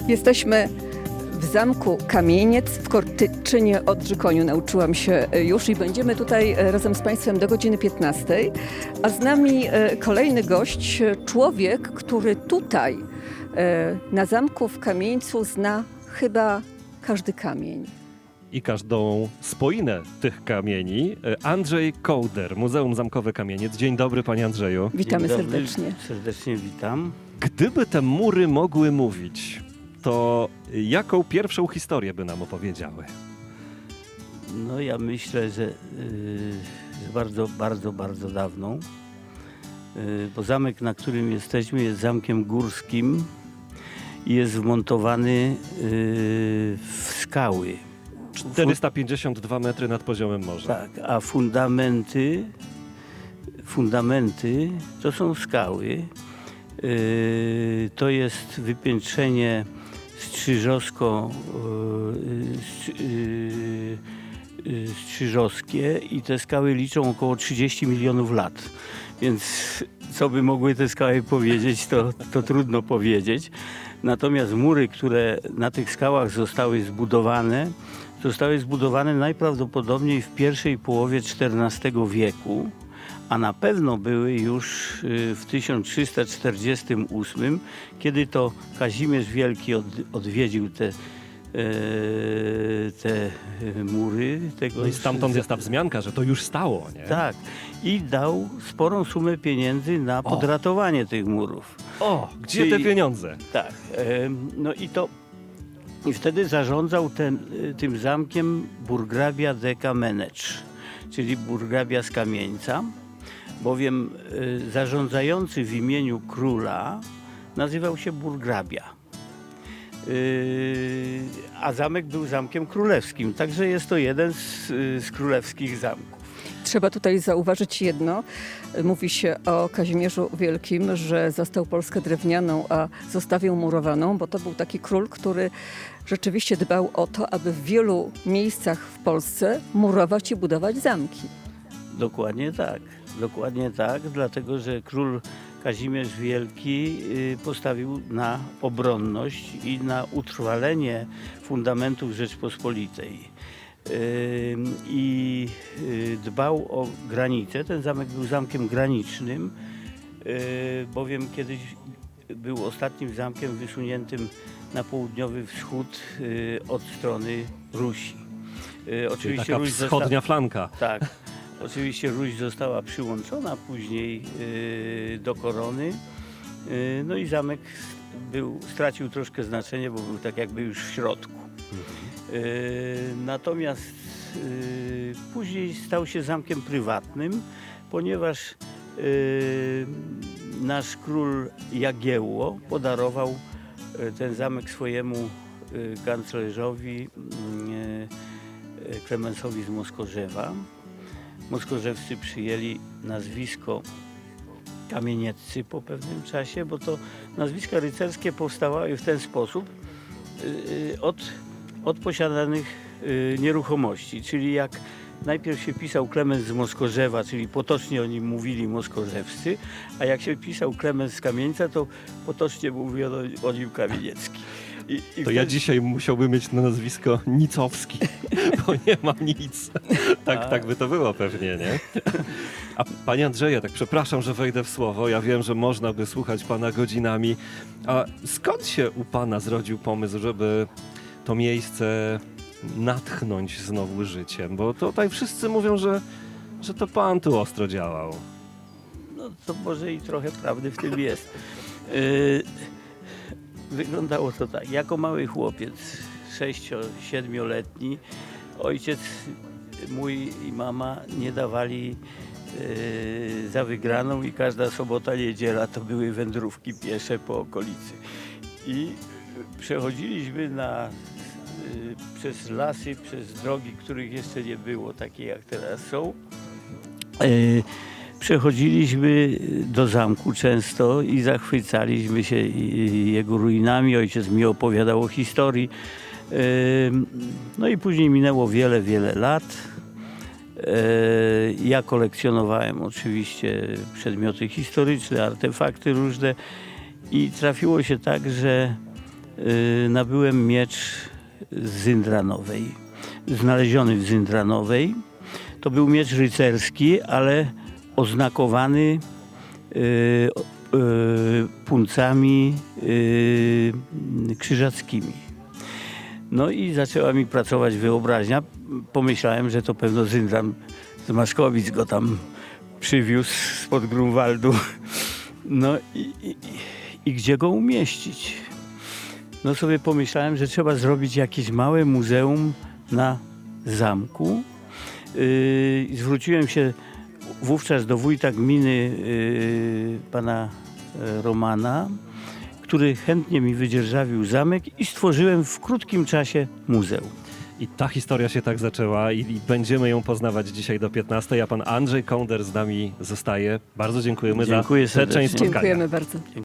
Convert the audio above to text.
Jesteśmy w zamku Kamieniec w Kortyczynie Odrzykoniu. Nauczyłam się już i będziemy tutaj razem z Państwem do godziny 15. A z nami kolejny gość, człowiek, który tutaj na zamku w Kamieńcu zna chyba każdy kamień. I każdą spoinę tych kamieni. Andrzej Kołder, Muzeum Zamkowe Kamieniec. Dzień dobry, panie Andrzeju. Witamy Dzień dobry, serdecznie. serdecznie witam. Gdyby te mury mogły mówić, to jaką pierwszą historię by nam opowiedziały? No ja myślę, że bardzo dawną. Bo zamek, na którym jesteśmy, jest zamkiem górskim i jest wmontowany w skały. 452 metry nad poziomem morza. Tak, a fundamenty to są skały. To jest wypiętrzenie strzyżowskie i te skały liczą około 30 milionów lat. Więc co by mogły te skały powiedzieć, to trudno powiedzieć. Natomiast mury, które na tych skałach zostały zbudowane najprawdopodobniej w pierwszej połowie XIV wieku, a na pewno były już w 1348, kiedy to Kazimierz Wielki odwiedził te mury. No i stamtąd jest ta wzmianka, że to już stało, nie? Tak. I dał sporą sumę pieniędzy na podratowanie tych murów. O, gdzie te pieniądze? Tak. I wtedy zarządzał tym zamkiem burgrabia de Kamenecz, czyli burgrabia z Kamieńca, bowiem zarządzający w imieniu króla nazywał się burgrabia. A zamek był zamkiem królewskim, także jest to jeden z królewskich zamków. Trzeba tutaj zauważyć jedno. Mówi się o Kazimierzu Wielkim, że zastał Polskę drewnianą, a zostawił murowaną, bo to był taki król, który rzeczywiście dbał o to, aby w wielu miejscach w Polsce murować i budować zamki. Dokładnie tak, dlatego że król Kazimierz Wielki postawił na obronność i na utrwalenie fundamentów Rzeczpospolitej. I dbał o granicę. Ten zamek był zamkiem granicznym, bowiem kiedyś był ostatnim zamkiem wysuniętym na południowy wschód od strony Rusi. Czyli taka wschodnia flanka. Tak. Oczywiście Ruś została przyłączona później do korony. No i zamek stracił troszkę znaczenie, bo był tak jakby już w środku. Natomiast później stał się zamkiem prywatnym, ponieważ nasz król Jagiełło podarował ten zamek swojemu kanclerzowi Klemensowi z Moskorzewa. Moskorzewscy przyjęli nazwisko Kamienieccy po pewnym czasie, bo to nazwiska rycerskie powstawały w ten sposób od posiadanych nieruchomości, czyli jak najpierw się pisał Klemens z Moskorzewa, czyli potocznie o nim mówili moskorzewscy, a jak się pisał Klemens z Kamieńca, to potocznie mówiono o nim Kamieniecki. To ja dzisiaj musiałbym mieć na nazwisko Nicowski, bo nie mam nic. Tak by to było pewnie, nie? A panie Andrzeju, tak przepraszam, że wejdę w słowo. Ja wiem, że można by słuchać pana godzinami. A skąd się u pana zrodził pomysł, żeby to miejsce natchnąć znowu życiem? Bo tutaj wszyscy mówią, że to pan tu ostro działał. No to może i trochę prawdy w tym jest. Wyglądało to tak. Jako mały chłopiec, 6-7-letni, ojciec mój i mama nie dawali za wygraną i każda sobota, niedziela to były wędrówki piesze po okolicy. I przechodziliśmy przez lasy, przez drogi, których jeszcze nie było, takie jak teraz są. Przechodziliśmy do zamku często i zachwycaliśmy się jego ruinami. Ojciec mi opowiadał o historii. No i później minęło wiele lat. Ja kolekcjonowałem oczywiście przedmioty historyczne, artefakty różne i trafiło się tak, że nabyłem miecz z Zindranowej, znaleziony w Zindranowej. To był miecz rycerski, ale oznakowany puncami krzyżackimi. No i zaczęła mi pracować wyobraźnia. Pomyślałem, że to pewno Zyndran z Maszkowic go tam przywiózł spod Grunwaldu. No i gdzie go umieścić? No sobie pomyślałem, że trzeba zrobić jakieś małe muzeum na zamku. Zwróciłem się wówczas do wójta gminy pana Romana, który chętnie mi wydzierżawił zamek i stworzyłem w krótkim czasie muzeum. I ta historia się tak zaczęła i będziemy ją poznawać dzisiaj do 15. A pan Andrzej Konder z nami zostaje. Bardzo dziękujemy Dziękuję za tę część serdecznie. spotkania. Dziękujemy bardzo.